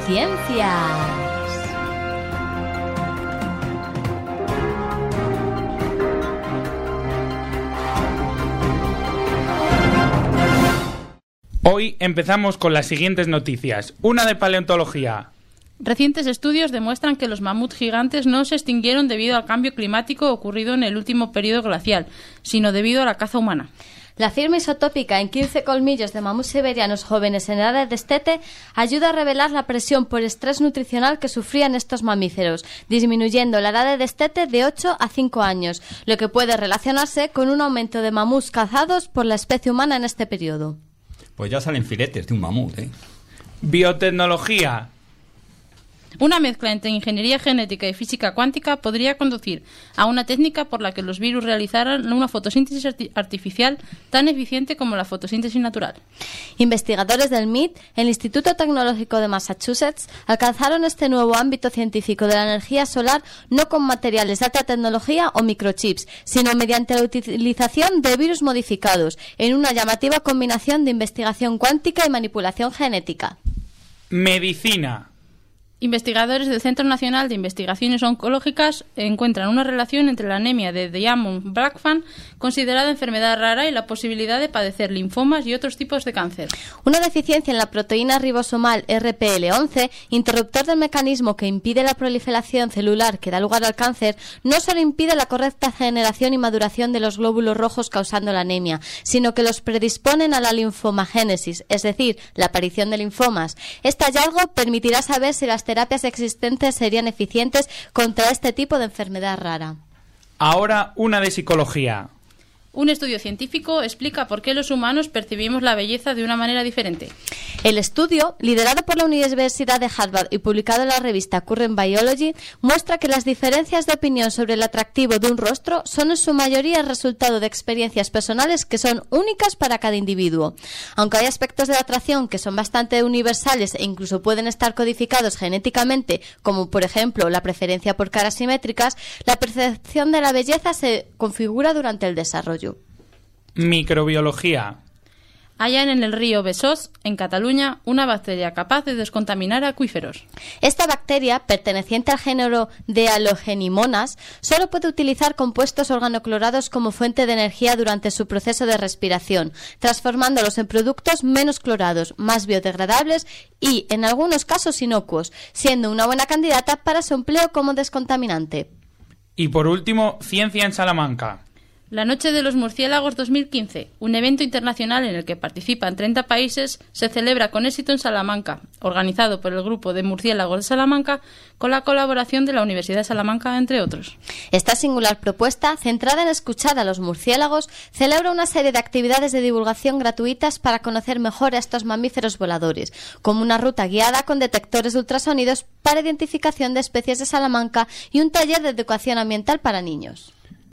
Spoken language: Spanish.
Ciencias. Hoy empezamos con las siguientes noticias. Una de paleontología. Recientes estudios demuestran que los mamuts gigantes no se extinguieron debido al cambio climático ocurrido en el último periodo glacial, sino debido a la caza humana. La firma isotópica en 15 colmillos de mamuts siberianos jóvenes en edad de destete ayuda a revelar la presión por estrés nutricional que sufrían estos mamíferos, disminuyendo la edad de destete de 8 a 5 años, lo que puede relacionarse con un aumento de mamuts cazados por la especie humana en este periodo. Pues ya salen filetes de un mamut, ¿eh? Biotecnología. Una mezcla entre ingeniería genética y física cuántica podría conducir a una técnica por la que los virus realizaran una fotosíntesis artificial tan eficiente como la fotosíntesis natural. Investigadores del MIT, el Instituto Tecnológico de Massachusetts, alcanzaron este nuevo ámbito científico de la energía solar no con materiales de alta tecnología o microchips, sino mediante la utilización de virus modificados, en una llamativa combinación de investigación cuántica y manipulación genética. Medicina. Investigadores del Centro Nacional de Investigaciones Oncológicas encuentran una relación entre la anemia de Diamond-Blackfan, considerada enfermedad rara, y la posibilidad de padecer linfomas y otros tipos de cáncer. Una deficiencia en la proteína ribosomal RPL11, interruptor del mecanismo que impide la proliferación celular que da lugar al cáncer, no solo impide la correcta generación y maduración de los glóbulos rojos causando la anemia, sino que los predisponen a la linfomagénesis, es decir, la aparición de linfomas. Este hallazgo permitirá saber si las terapias existentes serían eficientes contra este tipo de enfermedad rara. Ahora una de psicología. Un estudio científico explica por qué los humanos percibimos la belleza de una manera diferente. El estudio, liderado por la Universidad de Harvard y publicado en la revista Current Biology, muestra que las diferencias de opinión sobre el atractivo de un rostro son en su mayoría el resultado de experiencias personales que son únicas para cada individuo. Aunque hay aspectos de la atracción que son bastante universales e incluso pueden estar codificados genéticamente, como por ejemplo la preferencia por caras simétricas, la percepción de la belleza se configura durante el desarrollo. Microbiología. Hallan en el río Besós, en Cataluña, una bacteria capaz de descontaminar acuíferos. Esta bacteria, perteneciente al género de Halogenimonas, solo puede utilizar compuestos organoclorados como fuente de energía durante su proceso de respiración, transformándolos en productos menos clorados, más biodegradables y, en algunos casos, inocuos, siendo una buena candidata para su empleo como descontaminante. Y por último, ciencia en Salamanca. La Noche de los Murciélagos 2015, un evento internacional en el que participan 30 países, se celebra con éxito en Salamanca, organizado por el Grupo de Murciélagos de Salamanca, con la colaboración de la Universidad de Salamanca, entre otros. Esta singular propuesta, centrada en escuchar a los murciélagos, celebra una serie de actividades de divulgación gratuitas para conocer mejor a estos mamíferos voladores, como una ruta guiada con detectores de ultrasonidos para identificación de especies de Salamanca y un taller de educación ambiental para niños.